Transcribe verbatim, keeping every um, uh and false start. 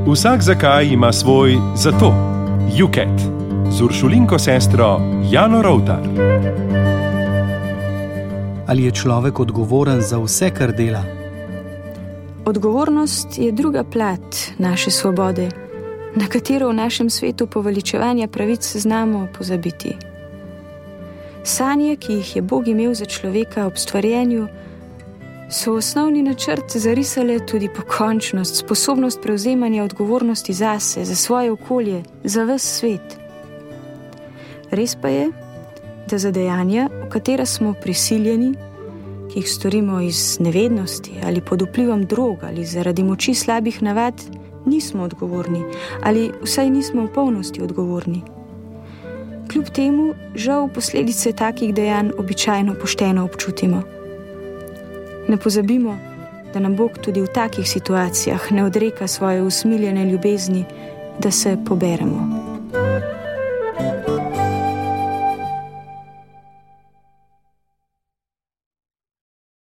Vsak zakaj ima svoj zato. Juket z Uršulinko sestro Jano Rovtar. Ali je človek odgovoren za vse, kar dela? Odgovornost je druga plat naše svobode, na katero v našem svetu poveličevanja pravic znamo pozabiti. Sanje, ki jih je Bog imel za človeka ob stvarjenju, so osnovni načrt zarisale tudi pokončnost, sposobnost prevzemanja odgovornosti zase, za svoje okolje, za ves svet. Res pa je, da za dejanja, v katera smo prisiljeni, ki jih storimo iz nevednosti ali pod vplivom drog ali zaradi moči slabih navad, nismo odgovorni ali vsaj nismo v polnosti odgovorni. Kljub temu, žal, posledice takih dejanj običajno pošteno občutimo. Ne pozabimo, da nam Bog tudi v takih situacijah ne odreka svoje usmiljene ljubezni, da se poberemo.